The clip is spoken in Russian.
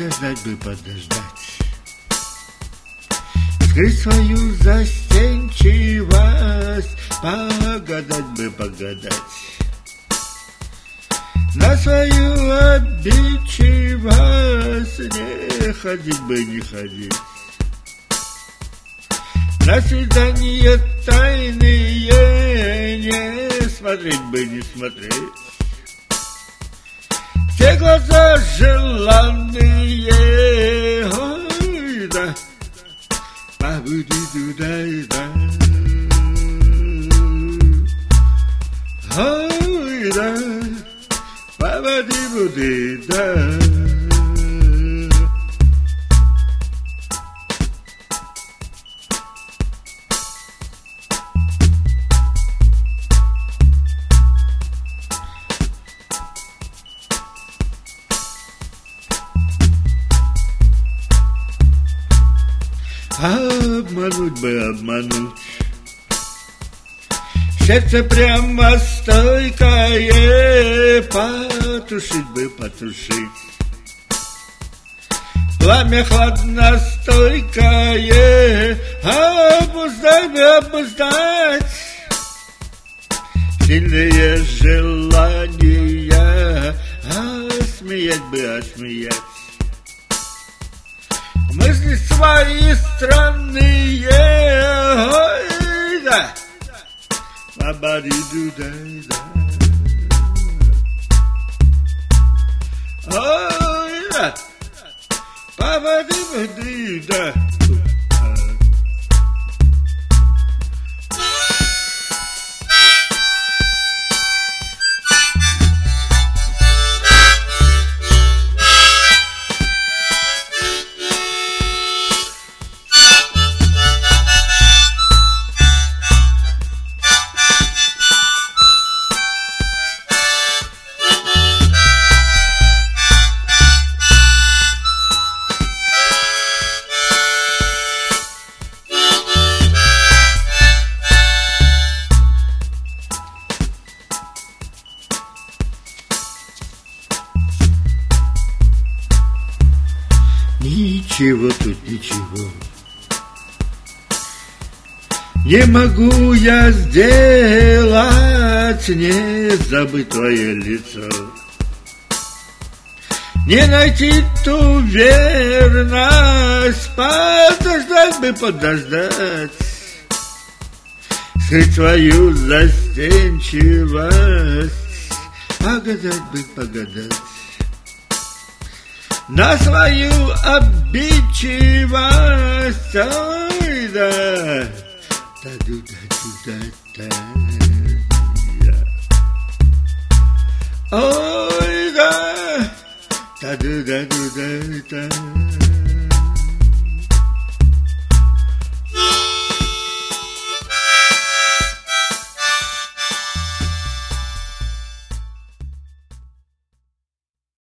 подождать бы подождать, скрыть свою застенчивость, погадать бы погадать, на свою обидчивость не ходить бы не ходить, на свидания тайные не смотреть бы не смотреть, все глаза желанные, ой, да, ба-бу-ди-ду-дай-да, ой, да, ба-ба-ди-бу-ди-да. Обмануть бы обмануть, сердце прямо стойкое, потушить бы потушить, пламя хладностойкое, обуздать бы обуздать, сильные желания, осмеять бы осмеять, мысли свои странные, ой, да, ба-ба-ди-ду-дай-да, ой, да, ба-ба-ди-бу-ди-да. Ничего тут, ничего. Не могу я сделать, не забыть твое лицо, не найти ту верность, подождать бы подождать, скрыть свою застенчивость, погадать бы погадать, на свою обидчивость, ой, да, да-ду-да-ду-да-да, ой, да, да-ду-да-ду-да-да.